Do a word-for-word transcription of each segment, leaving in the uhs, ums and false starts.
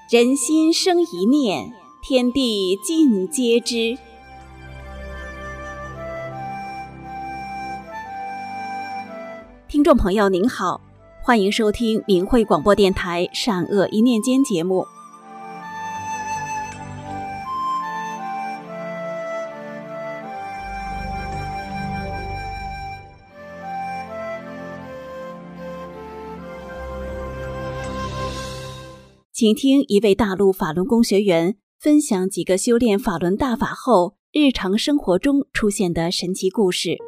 人心生一念，天地尽皆知。听众朋友您好，欢迎收听明慧广播电台善恶一念间节目。请听一位大陆法轮功学员分享几个修炼法轮大法后日常生活中出现的神奇故事。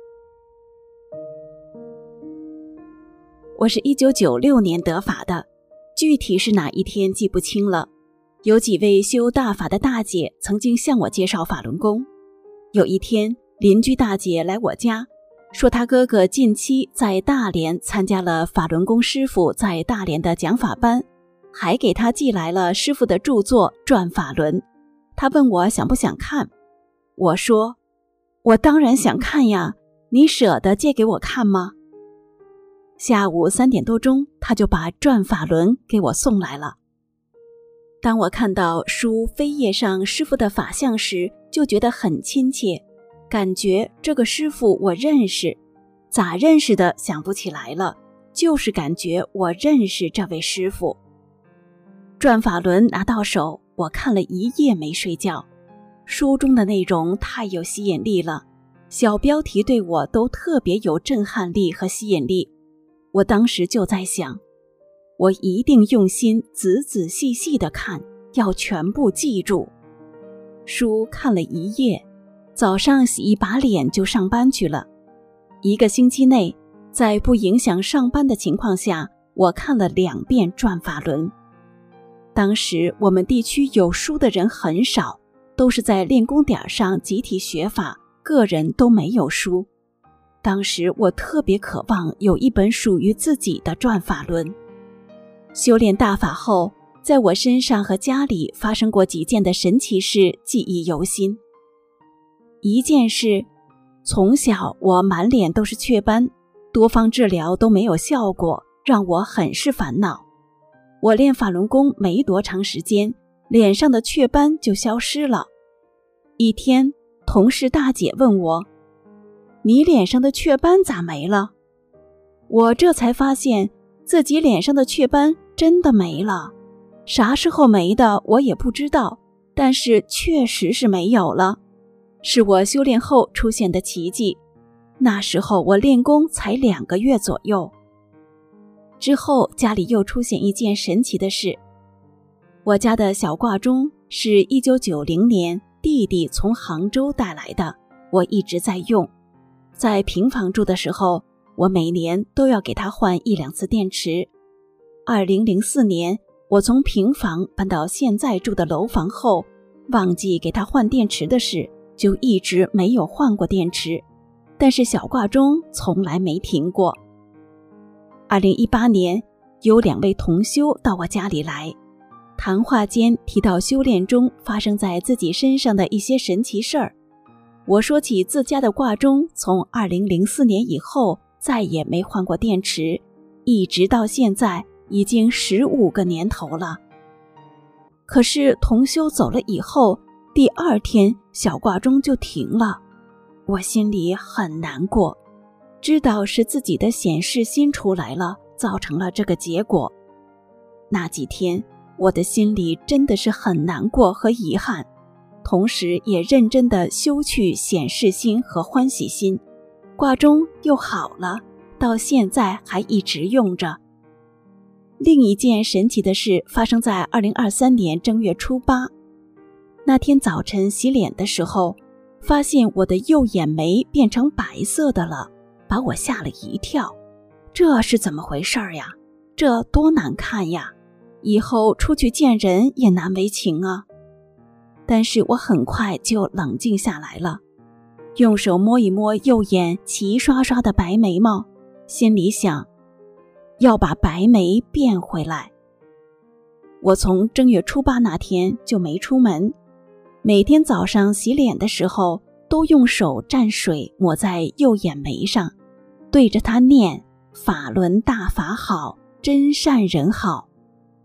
我是一九九六年得法的，具体是哪一天记不清了。有几位修大法的大姐曾经向我介绍法轮功。有一天，邻居大姐来我家，说她哥哥近期在大连参加了法轮功师傅在大连的讲法班，还给他寄来了师傅的著作《转法轮》。他问我想不想看，我说我当然想看呀，你舍得借给我看吗？下午三点多钟，他就把《转法轮》给我送来了。当我看到书扉页上师傅的法相时，就觉得很亲切，感觉这个师傅我认识，咋认识的想不起来了，就是感觉我认识这位师傅。转法轮拿到手，我看了一夜没睡觉。书中的内容太有吸引力了，小标题对我都特别有震撼力和吸引力。我当时就在想，我一定用心仔仔细细地看，要全部记住。书看了一夜，早上洗一把脸就上班去了。一个星期内，在不影响上班的情况下，我看了两遍转法轮。当时我们地区有书的人很少，都是在练功点上集体学法，个人都没有书。当时我特别渴望有一本属于自己的转法轮。修炼大法后，在我身上和家里发生过几件的神奇事，记忆犹新。一件事，从小我满脸都是雀斑，多方治疗都没有效果，让我很是烦恼。我练法轮功没多长时间，脸上的雀斑就消失了。一天，同事大姐问我，你脸上的雀斑咋没了？我这才发现自己脸上的雀斑真的没了，啥时候没的我也不知道，但是确实是没有了，是我修炼后出现的奇迹。那时候我练功才两个月左右。之后家里又出现一件神奇的事，我家的小挂钟是一九九零年弟弟从杭州带来的，我一直在用。在平房住的时候，我每年都要给他换一两次电池。二零零四年我从平房搬到现在住的楼房后，忘记给他换电池的事，就一直没有换过电池，但是小挂钟从来没停过。二零一八年，有两位同修到我家里来，谈话间提到修炼中发生在自己身上的一些神奇事儿。我说起自家的挂钟从二零零四年以后再也没换过电池，一直到现在已经十五个年头了。可是同修走了以后，第二天小挂钟就停了，我心里很难过。知道是自己的显示心出来了，造成了这个结果。那几天我的心里真的是很难过和遗憾，同时也认真地修去显示心和欢喜心，挂钟又好了，到现在还一直用着。另一件神奇的事发生在二零二三年正月初八，那天早晨洗脸的时候，发现我的右眼眉变成白色的了，把我吓了一跳。这是怎么回事呀？这多难看呀！以后出去见人也难为情啊。但是我很快就冷静下来了，用手摸一摸右眼齐刷刷的白眉毛，心里想，要把白眉变回来。我从正月初八那天就没出门，每天早上洗脸的时候，都用手蘸水抹在右眼眉上，对着它念法轮大法好，真善人好。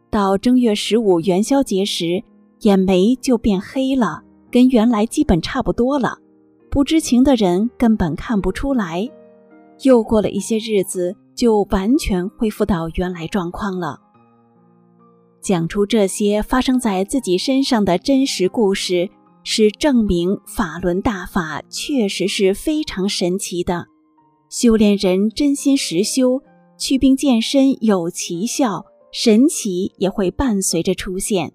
到正月十五元宵节时，眼眉就变黑了，跟原来基本差不多了，不知情的人根本看不出来。又过了一些日子，就完全恢复到原来状况了。讲出这些发生在自己身上的真实故事，是证明法轮大法确实是非常神奇的。修炼人真心实修，祛病健身有奇效，神奇也会伴随着出现。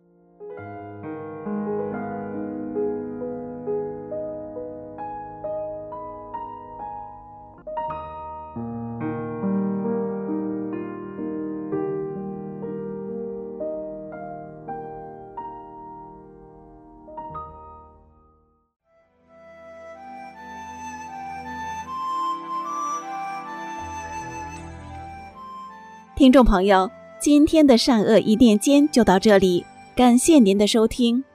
听众朋友，今天的善恶一念间就到这里，感谢您的收听。